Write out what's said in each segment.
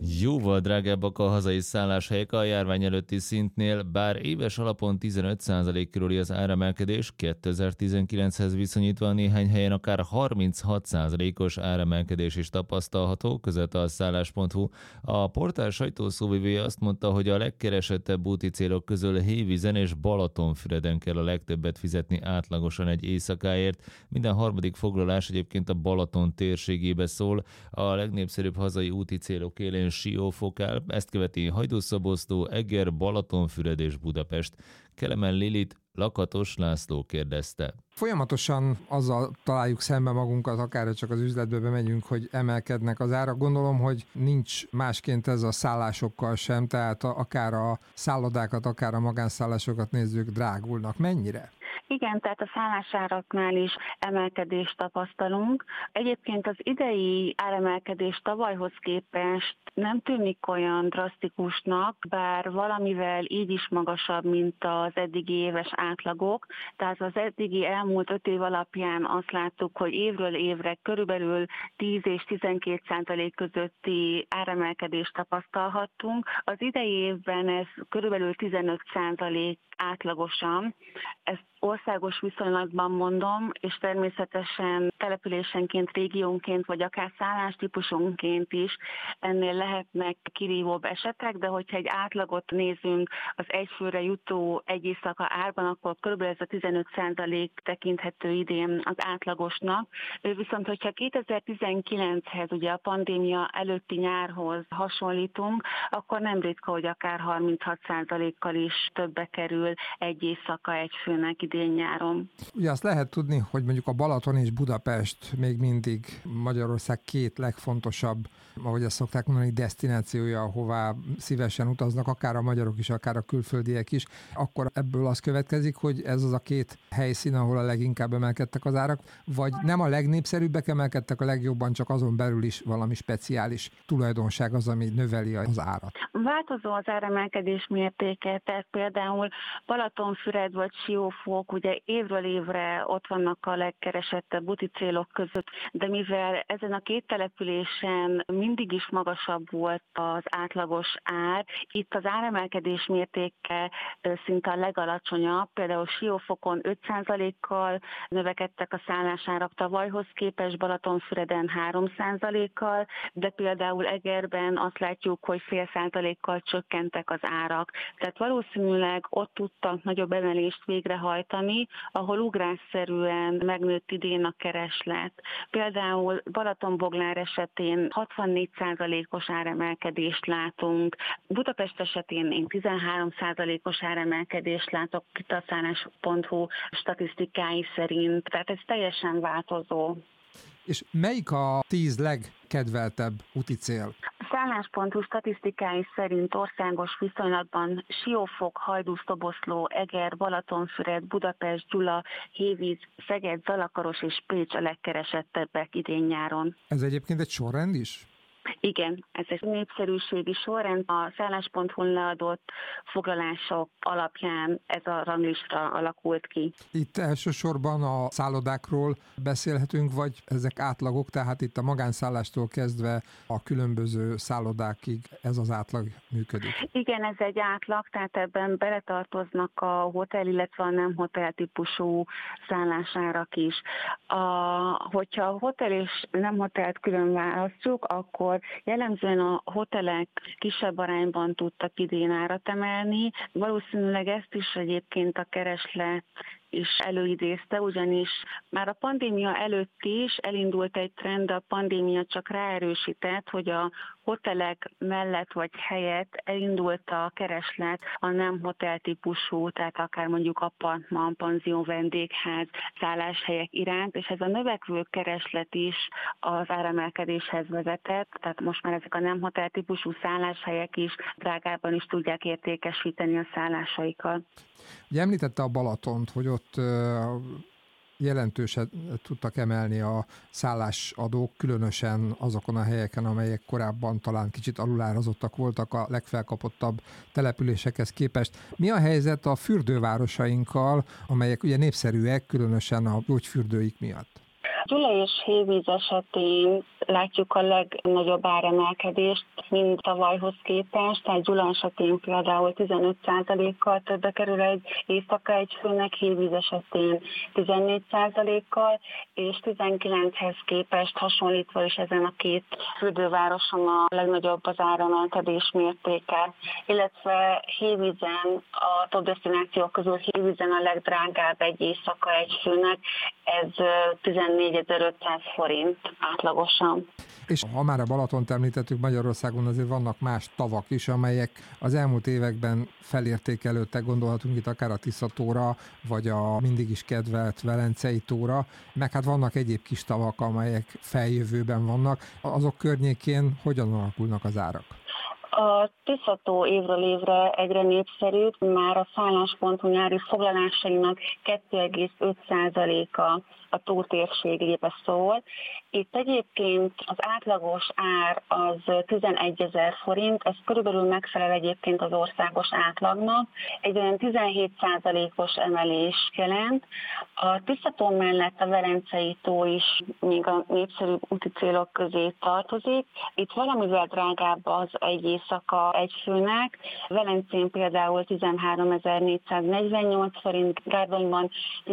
Jóval drágábbak a hazai szálláshelyek a járvány előtti szintnél, bár éves alapon 15% körüli az áremelkedés, 2019-hez viszonyítva néhány helyen akár 36%-os áremelkedés is tapasztalható, között a szállás.hu. A portál sajtószóvivője azt mondta, hogy a legkeresettebb úti célok közül Hévízen és Balatonfüreden kell a legtöbbet fizetni átlagosan egy éjszakáért. Minden harmadik foglalás egyébként a Balaton térségébe szól. A legnépszerűbb hazai úti célok élén Siófok, ezt követi Hajdúszoboszló, Eger, Balatonfüred és Budapest. Kelemen Lilit Lakatos László kérdezte. Folyamatosan azzal találjuk szembe magunkat, akár csak az üzletbe bemegyünk, hogy emelkednek az árak. Gondolom, hogy nincs másként ez a szállásokkal sem, tehát akár a szállodákat, akár a magánszállásokat nézzük, drágulnak. Mennyire? Igen, tehát a szállásáraknál is emelkedést tapasztalunk. Egyébként az idei áremelkedés tavalyhoz képest nem tűnik olyan drasztikusnak, bár valamivel így is magasabb, mint az eddigi éves átlagok. Tehát az eddigi elmúlt 5 év alapján azt láttuk, hogy évről évre körülbelül 10 és 12% közötti áremelkedést tapasztalhattunk. Az idei évben ez körülbelül 15% átlagosan. Ezt országos viszonylatban mondom, és természetesen településenként, régiónként, vagy akár szállástípusonként is ennél lehetnek kirívóbb esetek, de hogyha egy átlagot nézünk az egyfőre jutó egy éjszaka árban, akkor körülbelül ez a 15% tekinthető idén az átlagosnak. Viszont hogyha 2019-hez, ugye a pandémia előtti nyárhoz hasonlítunk, akkor nem ritka, hogy akár 36%-kal is többe kerül egy éjszaka egy főnek idén-nyáron. Ugye azt lehet tudni, hogy mondjuk a Balaton és Budapest még mindig Magyarország 2 legfontosabb, ahogy ezt szokták mondani, desztinációja, ahová szívesen utaznak, akár a magyarok is, akár a külföldiek is, akkor ebből az következik, hogy ez az a 2 helyszín, ahol a leginkább emelkedtek az árak, vagy nem a legnépszerűbbek emelkedtek a legjobban, csak azon belül is valami speciális tulajdonság az, ami növeli az árat? Változó az áremelkedés mértéke, tehát például Balatonfüred vagy Siófok, ugye évről évre ott vannak a legkeresettebb úti célok között, de mivel ezen a 2 településen mindig is magasabb volt az átlagos ár, itt az áremelkedés mértéke szinte a legalacsonyabb, például Siófokon 5%-kal növekedtek a szállásárak tavalyhoz képest, Balatonfüreden 3%-kal, de például Egerben azt látjuk, hogy fél százalékkal csökkentek az árak. Tehát valószínűleg ott tudtak nagyobb emelést végrehajtani, ahol ugrásszerűen megnőtt idén a kereslet. Például Balatonboglár esetén 64%-os áremelkedést látunk, Budapest esetén én 13%-os áremelkedést látok itt a szállás.hu statisztikái szerint, tehát ez teljesen változó. És melyik a 10 legkedveltebb úti cél? A szállás.hu statisztikái szerint országos viszonylatban Siófok, Hajdúszoboszló, Eger, Balatonfüred, Budapest, Gyula, Hévíz, Szeged, Zalakaros és Pécs a legkeresettebbek idén-nyáron. Ez egyébként egy sorrend is? Igen, ez egy népszerűségi sorrend. A szállás.hu-n leadott foglalások alapján ez a ranglista alakult ki. Itt elsősorban a szállodákról beszélhetünk, vagy ezek átlagok, tehát itt a magánszállástól kezdve a különböző szállodákig ez az átlag működik? Igen, ez egy átlag, tehát ebben beletartoznak a hotel, illetve a nem hotel típusú szállásárak is. Hogyha a hotel és nem hotelt külön választjuk, akkor jellemzően a hotelek kisebb arányban tudtak idén árat emelni. Valószínűleg ezt is egyébként a kereslet is előidézte, ugyanis már a pandémia előtt is elindult egy trend, a pandémia csak ráerősített, hogy a hotelek mellett vagy helyett elindult a kereslet a nem hoteltípusú, tehát akár mondjuk apartman, panzió, vendégház, szálláshelyek iránt, és ez a növekvő kereslet is az áremelkedéshez vezetett, tehát most már ezek a nem hoteltípusú szálláshelyek is drágában is tudják értékesíteni a szállásaikat. Ugye említette a Balatont, hogy ott jelentősen tudtak emelni a szállásadók, különösen azokon a helyeken, amelyek korábban talán kicsit alulárazottak voltak a legfelkapottabb településekhez képest. Mi a helyzet a fürdővárosainkkal, amelyek ugye népszerűek, különösen a gyógyfürdőik miatt? Gyula és hévíz esetén látjuk a legnagyobb áremelkedést, mint tavalyhoz képest, tehát Gyula esetén például 15%-kal többe kerül egy éjszaka egy főnek, hévíz esetén 14%-kal, és 19-hez képest hasonlítva is ezen a két fürdővároson a legnagyobb az áremelkedés mértéke, illetve hévízen a top desztinációk közül hévízen a legdrágább egy éjszaka egy főnek, ez 14.500 forint átlagosan. És ha már a Balatont említettük, Magyarországon azért vannak más tavak is, amelyek az elmúlt években felértékelődtek, gondolhatunk itt akár a Tisza-tóra, vagy a mindig is kedvelt Velencei tóra, meg hát vannak egyéb kis tavak, amelyek feljövőben vannak. Azok környékén hogyan alakulnak az árak? A Tisza-tó évről évre egyre népszerűbb, már a szálláspont nyári foglalásainak 2,5%-a a tó térségébe szól. Itt egyébként az átlagos ár az 11.000 forint, ez körülbelül megfelel egyébként az országos átlagnak, egy olyan 17%-os emelés jelent. A Tisza-tó mellett a Velencei tó is még a népszerűbb úti célok közé tartozik. Itt valamivel drágább az egy éjszaka egy főnek. Velencén például 13.448 forint, Gárdonyban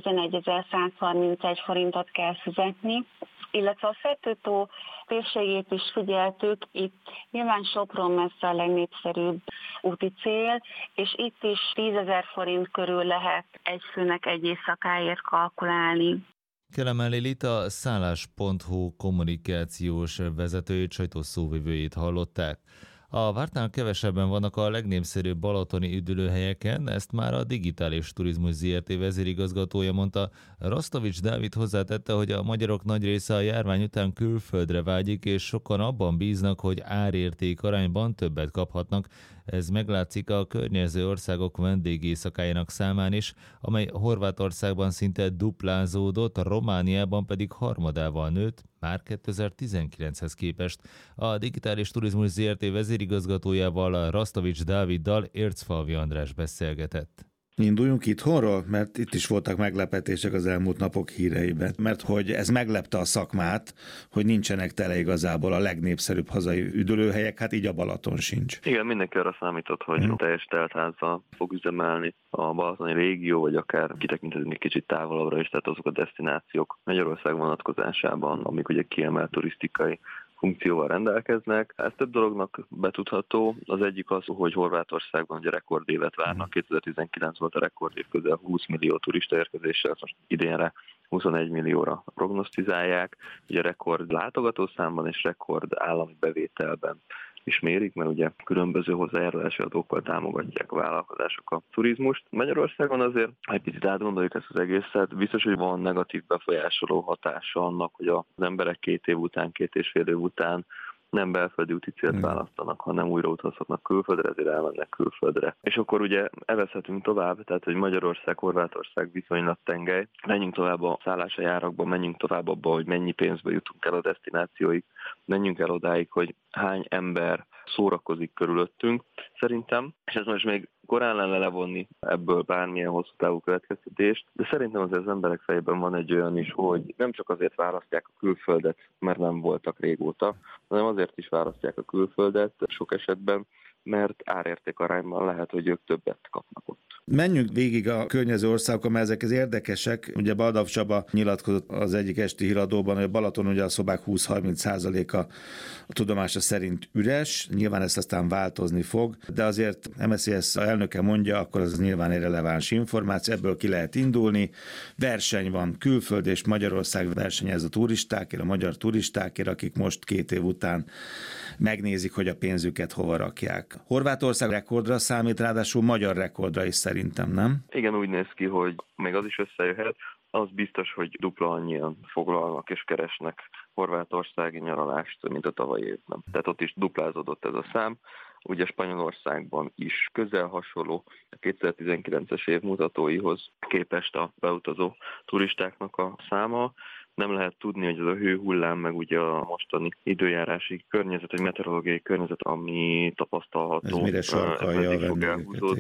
11.131 forintot kell fizetni, illetve a Fertő-tó térségét is figyeltük, itt nyilván Sopron messze a legnépszerűbb úti cél, és itt is 10.000 forint körül lehet egy főnek egy éjszakáért kalkulálni. Kelemen Lilit, a szállás.hu kommunikációs vezetőjét, sajtószóvivőjét hallották. A vártnál kevesebben vannak a legnépszerűbb balatoni üdülőhelyeken, ezt már a Digitális Turizmus Zrt. Vezérigazgatója mondta. Rasztovics Dávid hozzátette, hogy a magyarok nagy része a járvány után külföldre vágyik, és sokan abban bíznak, hogy árérték arányban többet kaphatnak. Ez meglátszik a környező országok vendégészakájának számán is, amely Horvátországban szinte duplázódott, a Romániában pedig harmadával nőtt, már 2019-hez képest. A Digitális Turizmus Zrt. Vezérigazgatójával, Rasztovics Dáviddal Ércfalvi András beszélgetett. Induljunk itthonról, mert itt is voltak meglepetések az elmúlt napok híreiben, mert hogy ez meglepte a szakmát, hogy nincsenek tele igazából a legnépszerűbb hazai üdülőhelyek, hát így a Balaton sincs. Igen, mindenki arra számított, hogy teljes teltházzal fog üzemelni a balatoni régió, vagy akár kitekinthetünk egy kicsit távolabbra is, tehát azok a desztinációk Magyarország vonatkozásában, amik ugye kiemelt turisztikai funkcióval rendelkeznek. Ez több dolognak betudható. Az egyik az, hogy Horvátországban ugye rekordévet várnak. 2019 volt a rekordév, közel 20 millió turista érkezéssel, most idénre 21 millióra prognosztizálják. Ugye rekord látogatószámban és rekord állami bevételben is mérik, mert ugye különböző hozzájárulási adókkal támogatják a vállalkozások a turizmust. Magyarországon azért, ha egy picit átgondoljuk ezt az egészet, biztos, hogy van negatív befolyásoló hatása annak, hogy az emberek 2 év után, 2,5 év után nem belföldi úti célt választanak, hanem újra utazhatnak külföldre, ezért elmennek külföldre. És akkor ugye evezhetünk tovább, tehát hogy Magyarország, Horvátország viszonylag tengely. Menjünk tovább a szállási árakba, menjünk tovább abba, hogy mennyi pénzbe jutunk el a desztinációig, menjünk el odáig, hogy hány ember szórakozik körülöttünk, szerintem, és ez most még korán lenne levonni ebből bármilyen hosszú távú következtetést, de szerintem azért az emberek fejében van egy olyan is, hogy nem csak azért választják a külföldet, mert nem voltak régóta, hanem azért is választják a külföldet sok esetben, mert árérték arányban lehet, hogy ők többet kapnak ott. Menjünk végig a környező országokon, mert ezek az érdekesek. Ugye Baldav Csaba nyilatkozott az egyik esti híradóban, hogy a Balaton ugye a szobák 20-30%-a a tudomása szerint üres. Nyilván ezt aztán változni fog, de azért MSZS elnöke mondja, akkor az nyilván egy releváns információ, ebből ki lehet indulni. Verseny van, külföld és Magyarország versenyez a turistákért, a magyar turistákért, akik most 2 év után megnézik, hogy a pénzüket hova rakják. Horvátország rekordra számít, ráadásul magyar rekordra is szerintem, nem? Igen, úgy néz ki, hogy még az is összejöhet. Az biztos, hogy dupla annyian foglalnak és keresnek horvátországi nyaralást, mint a tavalyi évben. Tehát ott is duplázódott ez a szám. Ugye Spanyolországban is közel hasonló a 2019-es év mutatóihoz képest a beutazó turistáknak a száma. Nem lehet tudni, hogy ez a hőhullám, meg ugye a mostani időjárási környezet, vagy meteorológiai környezet, ami tapasztalható, ez mire sarkalja fog elhúzódni.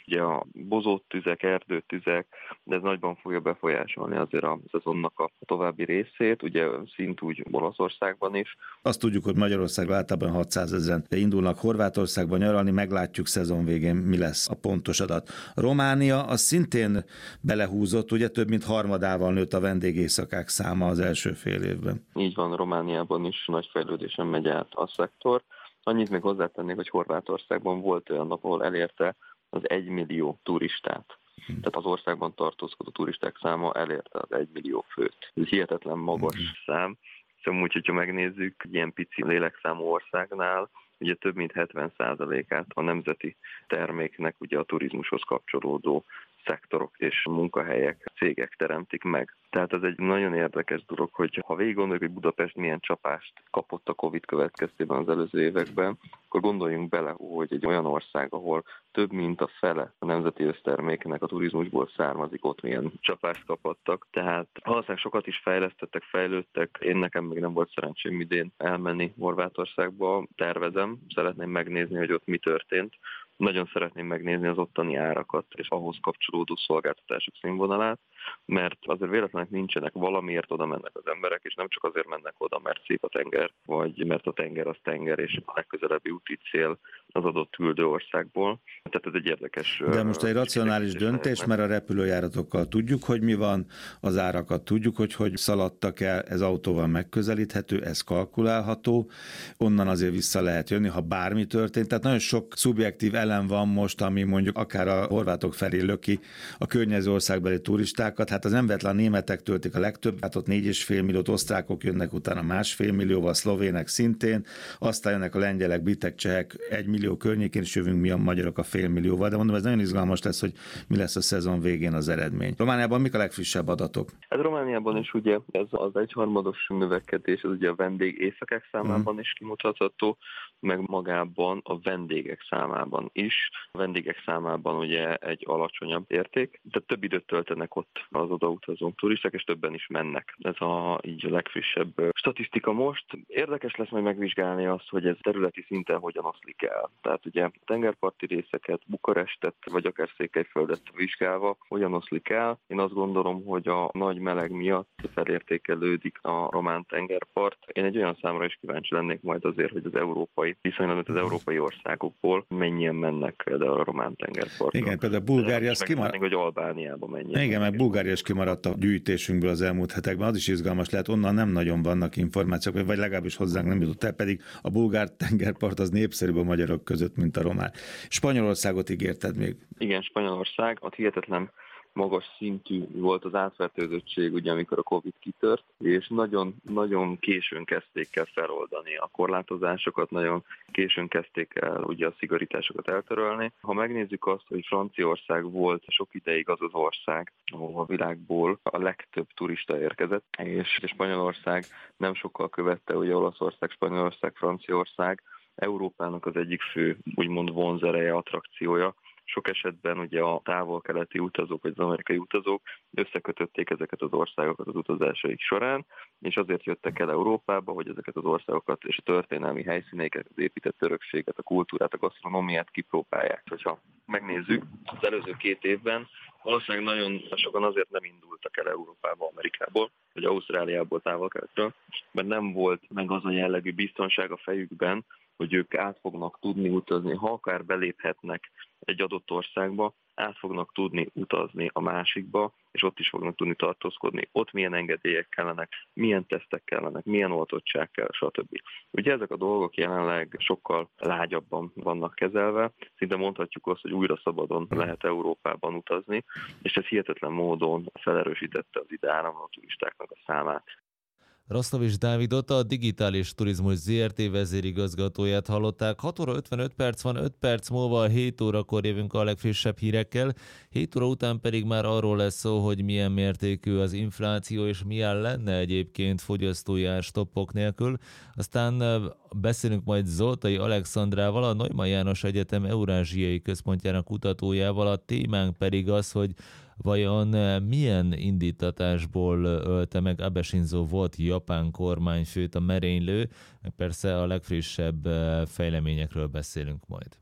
ugye a bozóttüzek, erdőtüzek, de ez nagyban fogja befolyásolni azért a szezonnak a további részét, ugye szintúgy Olaszországban is. Azt tudjuk, hogy Magyarországban általában 600 000 indulnak Horvátországban nyaralni, meglátjuk szezon végén, mi lesz a pontos adat. Románia az szintén belehúzott, ugye több mint harmadával nőtt a vendégészakák száma az első fél évben. Így van, Romániában is nagy fejlődésen megy át a szektor. Annyit még hozzátennék, hogy Horvátországban volt olyan nap, ahol elérte az 1 millió turistát. Tehát az országban tartózkodó turisták száma elérte az 1 millió főt. Ez hihetetlen magas szám. Szóval úgy, hogyha megnézzük, egy ilyen pici lélekszámú országnál, ugye több mint 70%-át a nemzeti terméknek ugye a turizmushoz kapcsolódó szektorok és munkahelyek, cégek teremtik meg. Tehát ez egy nagyon érdekes dolog, hogy ha végig gondoljuk, hogy Budapest milyen csapást kapott a Covid következtében az előző években, akkor gondoljunk bele, hogy egy olyan ország, ahol több mint a fele a nemzeti összterméknek a turizmusból származik, ott milyen csapást kapottak. Tehát valószínűleg sokat is fejlesztettek, fejlődtek. Én nekem még nem volt szerencsém idén elmenni Horvátországba, tervezem, szeretném megnézni, hogy ott mi történt. Nagyon szeretném megnézni az ottani árakat és ahhoz kapcsolódó szolgáltatások színvonalát, mert azért véletlenül nincsenek, valamiért oda mennek az emberek, és nem csak azért mennek oda, mert szép a tenger, vagy mert a tenger az tenger, és a legközelebbi úti cél az adott küldő országból. Tehát ez egy érdekes... De most egy racionális döntés, mert a repülőjáratokkal tudjuk, hogy mi van, az árakat tudjuk, hogy szaladtak el, ez autóval megközelíthető, ez kalkulálható, onnan azért vissza lehet jönni, ha bármi történt. Tehát nagyon sok szubjektív elem van most, ami mondjuk akár a horvátok felé löki a környező országbeli turistákat. Hát az embertelen németek töltik a legtöbb, hát ott 4,5 milliót, osztrákok jönnek utána 1,5 millióval, szlovének szintén, aztán jönnek a lengyelek, britek, csehek 1 millió környékén, és jövünk mi a magyarok a fél millióval, de mondom, ez nagyon izgalmas lesz, hogy mi lesz a szezon végén az eredmény. Romániában mik a legfrissebb adatok? Hát Romániában is ugye ez az egyharmados növekedés, ez ugye a vendég éjszakák számában is kimutatható, meg magában a vendégek számában is. A vendégek számában ugye egy alacsonyabb érték, de több időt töltenek ott az odautazó turisták, és többen is mennek. Ez így a legfrissebb statisztika most. Érdekes lesz majd megvizsgálni azt, hogy ez területi szinten hogyan oszlik el. Tehát ugye a tengerparti részeket, Bukarestet, vagy akár Székelyföldet vizsgálva, hogyan oszlik el. Én azt gondolom, hogy a nagy meleg miatt felértékelődik a román tengerpart. Én egy olyan számra is kíváncsi lennék majd azért, hogy az európai, viszonylag az európai országokból mennyien mennek például a román tengerpartra. Igen, például Bulgária az kimaradt. Hogy Albániába mennyien. Igen, mert Bulgária is kimaradt a gyűjtésünkből az elmúlt hetekben. Az is izgalmas lehet, onnan nem nagyon vannak információk, vagy legalábbis hozzánk nem jutott el, pedig a bulgár tengerpart az népszerűbb a magyarok között, mint a román. Spanyolországot ígérted még? Igen, Spanyolország, ott hihetetlen magas szintű volt az átfertőzöttség, ugye, amikor a Covid kitört, és nagyon későn kezdték el feloldani a korlátozásokat, nagyon későn kezdték el ugye a szigorításokat eltörölni. Ha megnézzük azt, hogy Franciaország volt sok ideig az az ország, ahol a világból a legtöbb turista érkezett, és Spanyolország nem sokkal követte, ugye Olaszország, Spanyolország, Franciaország, Európának az egyik fő, úgymond vonzereje, attrakciója. Sok esetben ugye a távol-keleti utazók, vagy az amerikai utazók összekötötték ezeket az országokat az utazásaik során, és azért jöttek el Európába, hogy ezeket az országokat és a történelmi helyszíneiket, az épített örökséget, a kultúrát, a gasztronómiát kipróbálják. Hogyha megnézzük, az előző 2 évben valószínűleg nagyon sokan azért nem indultak el Európába, Amerikából, vagy Ausztráliából, távol-keletről, mert nem volt meg az a jellegű biztonság a fejükben, hogy ők át fognak tudni utazni, ha akár beléphetnek egy adott országba, át fognak tudni utazni a másikba, és ott is fognak tudni tartózkodni. Ott milyen engedélyek kellenek, milyen tesztek kellenek, milyen oltottság kell, stb. Ugye ezek a dolgok jelenleg sokkal lágyabban vannak kezelve, szinte mondhatjuk azt, hogy újra szabadon lehet Európában utazni, és ez hihetetlen módon felerősítette az ide áramló turistáknak a számát. Rasztovics Dávidot, a Digitális Turizmus Zrt. Vezérigazgatóját hallották. 6 óra 55 perc van, 5 perc múlva 7 órakor jövünk a legfrissebb hírekkel. 7 óra után pedig már arról lesz szó, hogy milyen mértékű az infláció, és milyen lenne egyébként fogyasztói árstoppok nélkül. Aztán beszélünk majd Zoltai Alexandrával, a Neumann János Egyetem Eurázsiai Központjának kutatójával. A témánk pedig az, hogy vajon milyen indítatásból ölte meg Abe Shinzo volt japán kormányfőt a merénylő, meg persze a legfrissebb fejleményekről beszélünk majd.